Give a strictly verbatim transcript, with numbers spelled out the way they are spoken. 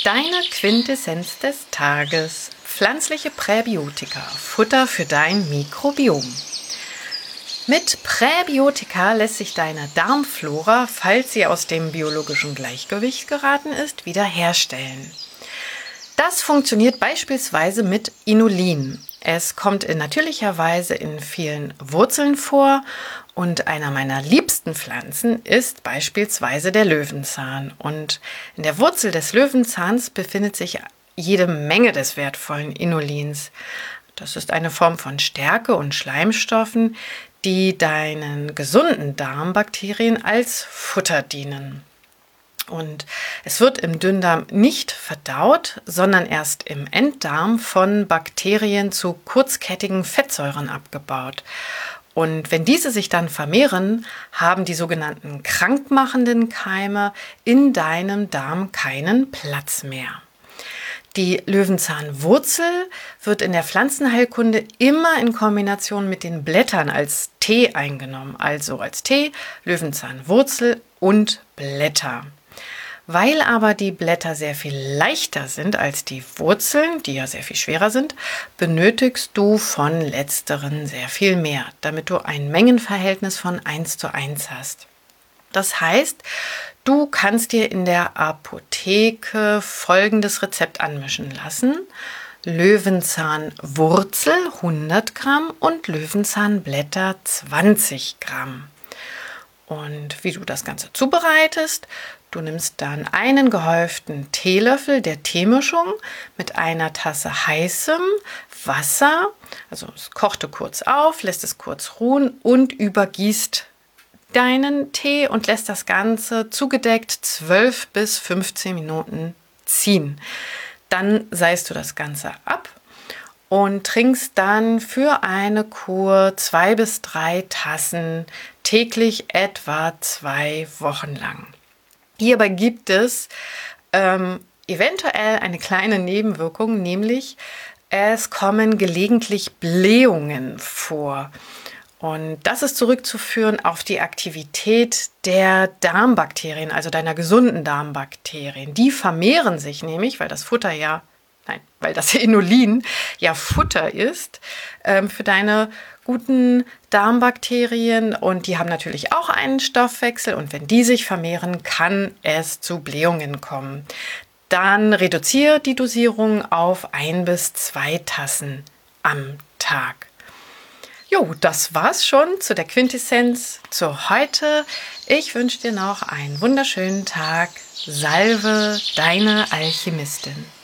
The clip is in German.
Deine Quintessenz des Tages. Pflanzliche Präbiotika, Futter für dein Mikrobiom. Mit Präbiotika lässt sich deine Darmflora, falls sie aus dem biologischen Gleichgewicht geraten ist, wiederherstellen. Das funktioniert beispielsweise mit Inulin. Es kommt in natürlicher Weise in vielen Wurzeln vor und einer meiner liebsten Pflanzen ist beispielsweise der Löwenzahn. Und in der Wurzel des Löwenzahns befindet sich jede Menge des wertvollen Inulins. Das ist eine Form von Stärke und Schleimstoffen, die deinen gesunden Darmbakterien als Futter dienen. Und es wird im Dünndarm nicht verdaut, sondern erst im Enddarm von Bakterien zu kurzkettigen Fettsäuren abgebaut. Und wenn diese sich dann vermehren, haben die sogenannten krankmachenden Keime in deinem Darm keinen Platz mehr. Die Löwenzahnwurzel wird in der Pflanzenheilkunde immer in Kombination mit den Blättern als Tee eingenommen, also als Tee, Löwenzahnwurzel und Blätter. Weil aber die Blätter sehr viel leichter sind als die Wurzeln, die ja sehr viel schwerer sind, benötigst du von letzteren sehr viel mehr, damit du ein Mengenverhältnis von eins zu eins hast. Das heißt, du kannst dir in der Apotheke folgendes Rezept anmischen lassen: Löwenzahnwurzel hundert Gramm und Löwenzahnblätter zwanzig Gramm. Und wie du das Ganze zubereitest: Du nimmst dann einen gehäuften Teelöffel der Teemischung mit einer Tasse heißem Wasser, also es kochte kurz auf, lässt es kurz ruhen und übergießt deinen Tee und lässt das Ganze zugedeckt zwölf bis fünfzehn Minuten ziehen. Dann seist du das Ganze ab und trinkst dann für eine Kur zwei bis drei Tassen täglich etwa zwei Wochen lang. Hierbei gibt es ähm, eventuell eine kleine Nebenwirkung, nämlich es kommen gelegentlich Blähungen vor. Und das ist zurückzuführen auf die Aktivität der Darmbakterien, also deiner gesunden Darmbakterien. Die vermehren sich nämlich, weil das Futter ja, nein, weil das Inulin ja Futter ist ähm, für deine guten Darmbakterien, und die haben natürlich auch einen Stoffwechsel, und wenn die sich vermehren, kann es zu Blähungen kommen. Dann reduziere die Dosierung auf ein bis zwei Tassen am Tag. Jo, das war's schon zu der Quintessenz zu heute. Ich wünsche dir noch einen wunderschönen Tag. Salve, deine Alchemistin.